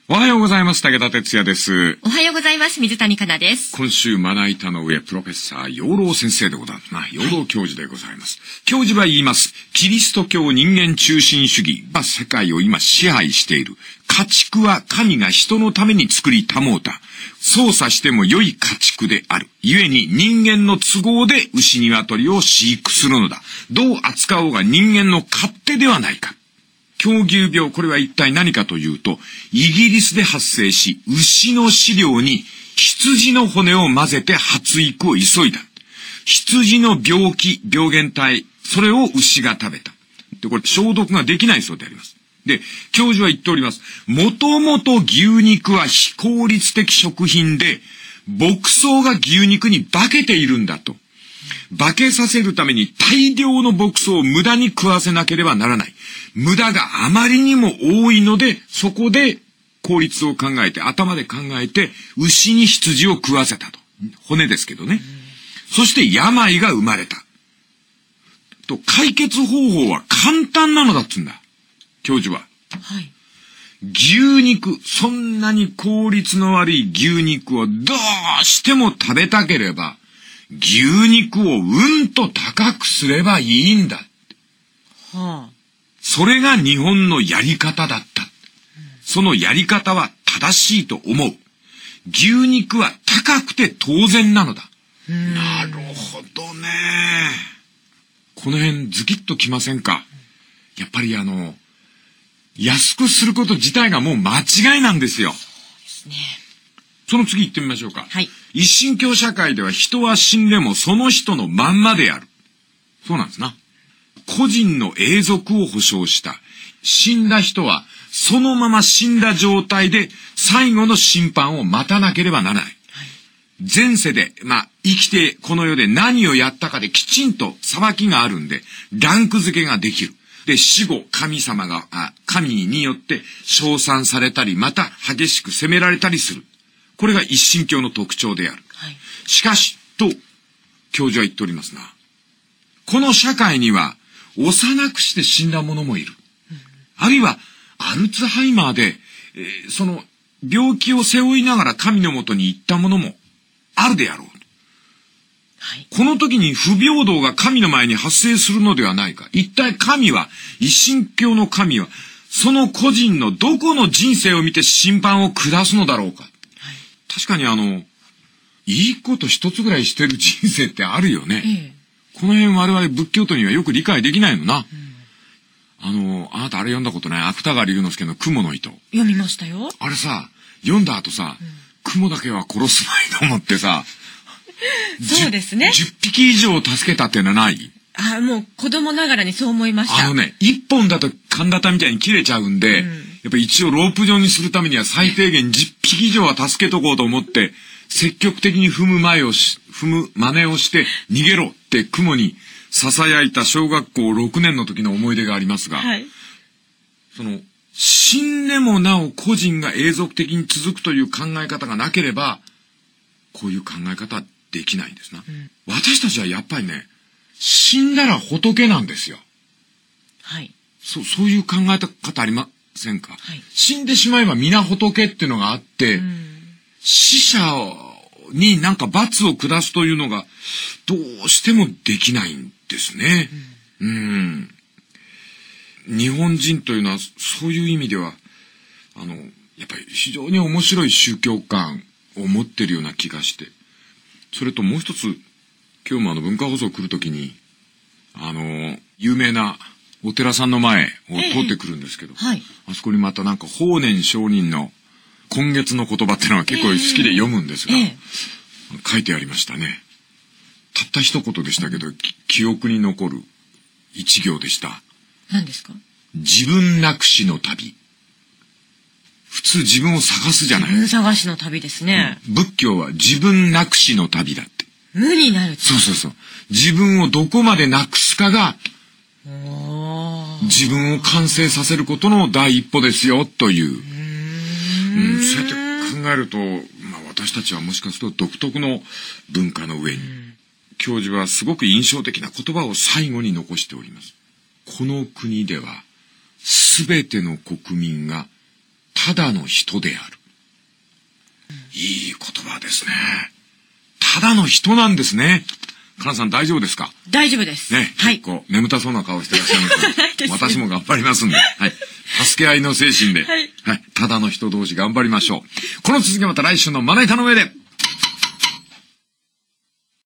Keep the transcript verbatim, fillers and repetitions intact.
おはようございます。武田哲也です。 おはようございます。水谷香奈です。 今週まな板の上プロフェッサー養老先生でございますな。養老教授でございます。はい、教授は言います。キリスト教人間中心主義が世界を今支配している。家畜は神が人のために作り保うた。操作しても良い家畜である。故に人間の都合で牛鶏を飼育するのだ。どう扱おうが人間の勝手ではないか。狂牛病、これは一体何かというと、イギリスで発生し、牛の飼料に羊の骨を混ぜて発育を急いだ。羊の病気、病原体、それを牛が食べた。で、これ消毒ができないそうであります。で、教授は言っております。もともと牛肉は非効率的食品で、牧草が牛肉に化けているんだと。化けさせるために大量の牧草を無駄に食わせなければならない。無駄があまりにも多いので、そこで効率を考えて、頭で考えて、牛に羊を食わせたと。骨ですけどね。そして病が生まれた。と、解決方法は簡単なのだっつうんだ。教授は。 はい。 牛肉、そんなに効率の悪い牛肉をどうしても食べたければ、牛肉をうんと高くすればいいんだ。 はあ。 それが日本のやり方だった。そのやり方は正しいと思う。牛肉は高くて当然なのだ。なるほどね。この辺ズキッときませんか。やっぱりあの、安くすること自体がもう間違いなんですよ。 そうですね。 その次行ってみましょうか。 はい。 一神教社会では人は死んでもその人のまんまである。そうなんですな。個人の永続を保証した。死んだ人はそのまま死んだ状態で最後の審判を待たなければならない。はい、前世で、まあ、生きてこの世で何をやったかできちんと裁きがあるんで、ランク付けができる。で、死後、神様が、あ、神によって称賛されたり、また激しく責められたりする。これが一神教の特徴である。 はい、 しかし、と、教授は言っておりますな。この社会には、幼くして死んだ者もいる。うん、あるいは、アルツハイマーで、えー、その、病気を背負いながら神のもとに行った者もあるであろう。 はい、 この時に不平等が神の前に発生するのではないか。一体神は、一神教の神は、その個人のどこの人生を見て審判を下すのだろうか。確かにあの、いいこと一つぐらいしてる人生ってあるよね。ええ、この辺我々仏教徒にはよく理解できないのな。うん、あの、あなたあれ読んだことない？芥川龍之介の雲の糸。 読みましたよ。 あれさ、読んだ後さ、うん、雲だけは殺すまいと思ってさ、 そうですね。 じゅっぴき以上助けたってのはない？ あ、もう子供ながらにそう思いました。 あのね、一本だと神田みたいに切れちゃうんで、うん、やっぱ一応ロープ状にするためには最低限じゅっぴき以上は助けとこうと思って、積極的に踏む前をし、踏む真似をして逃げろって雲に囁いた小学校ろくねんの時の思い出がありますが、はい、その、死んでもなお個人が永続的に続くという考え方がなければ、こういう考え方はできないんですな。うん、私たちはやっぱりね、死んだら仏なんですよ。 はい。 そう、そういう考え方ありませんか？はい、死んでしまえば皆仏っていうのがあって、うん、死者になんか罰を下すというのがどうしてもできないんですね。うん。うん。日本人というのはそういう意味では、あの、やっぱり非常に面白い宗教観を持っているような気がして、それともう一つ、今日もあの文化放送来るときに、あの、有名なお寺さんの前を通ってくるんですけど、ええ、はい、あそこにまたなんか法然上人の今月の言葉っていうのが結構好きで読むんですが、ええ、書いてありましたね。たった一言でしたけど、記憶に残る一行でした。 何ですか？ 自分なくしの旅。普通自分を探すじゃない。 自分探しの旅ですね。 うん、仏教は自分なくしの旅だって。 無になる。 そうそうそう。自分をどこまでなくすかが、自分を完成させることの第一歩ですよ、という。うーん、うん、そうやって考えると、まあ私たちはもしかすると独特の文化の上に、教授はすごく印象的な言葉を最後に残しております。この国では、すべての国民がただの人である。いい言葉ですね。ただの人なんですね。かなさん大丈夫ですか？ 大丈夫です。 ね。 はい。 こう、眠たそうな顔してらっしゃいますです私も頑張りますんで。はい。助け合いの精神で。 はい。 はい。ただの人同士頑張りましょう。この続きはまた来週のまな板の上で。